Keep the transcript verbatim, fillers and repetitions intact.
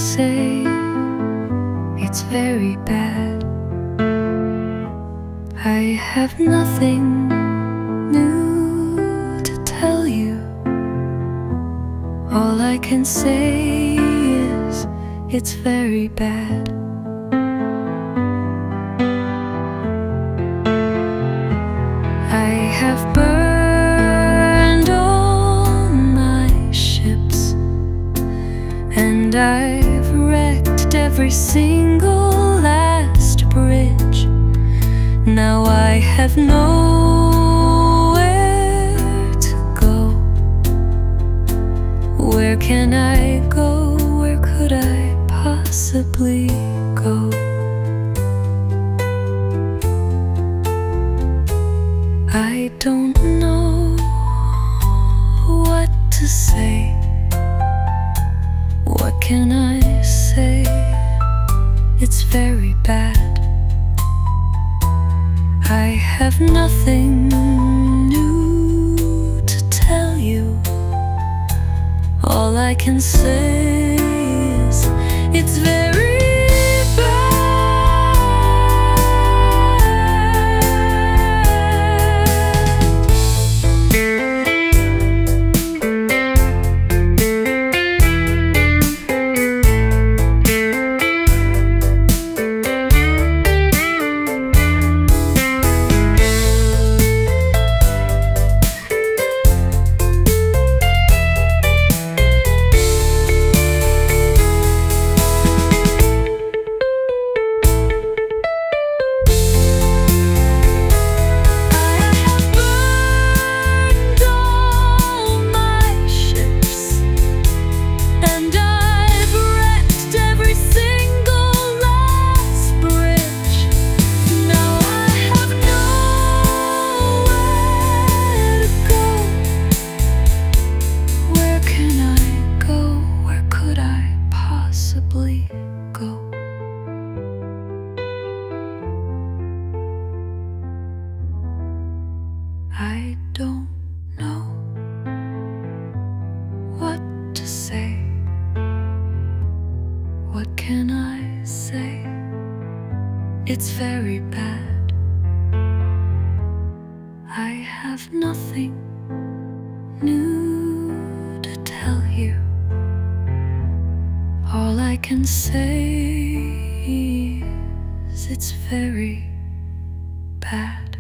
say it's very bad. I have nothing new to tell you. All I can say is it's very bad. I have burned all my ships, and I've wrecked every single last bridge. Now I have nowhere to go. Where can I go? Where could I possibly go? I don't know what to say. What can I say? It's very bad. I have nothing new to tell you. All I can say is it's very go. I don't know what to say. What can I say? It's very bad. I have nothing new to tell you. All I can say is it's very bad.